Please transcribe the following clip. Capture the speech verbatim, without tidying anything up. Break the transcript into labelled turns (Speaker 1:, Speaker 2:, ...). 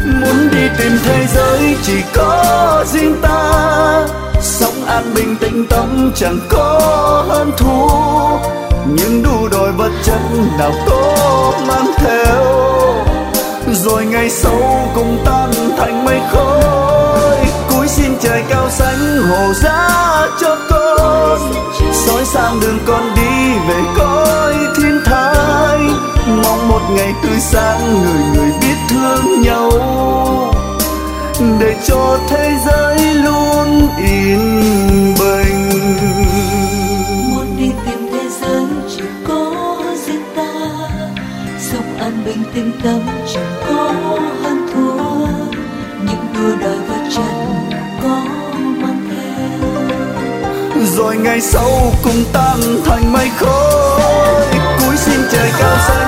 Speaker 1: Muốn đi tìm thế giới chỉ có riêng ta, sống an bình tĩnh tâm chẳng có hơn thua. Nhưng đủ đòi vật chất nào có mang theo, rồi ngày sau cùng tan thành mây khói. Cúi xin trời cao xanh hộ giá cho con, soi sang đường con đi về cõi thiên thai. Mong một ngày tươi sáng người người biết thương nhau, để cho thế giới luôn yên bình.
Speaker 2: Muốn đi tìm thế giới chỉ có riêng ta, sống an bình tĩnh tâm chẳng có hơn thua. Những đua đòi vật chất có mang theo,
Speaker 1: rồi ngày sau cùng tan thành mây khói. Cúi xin trời cao xanh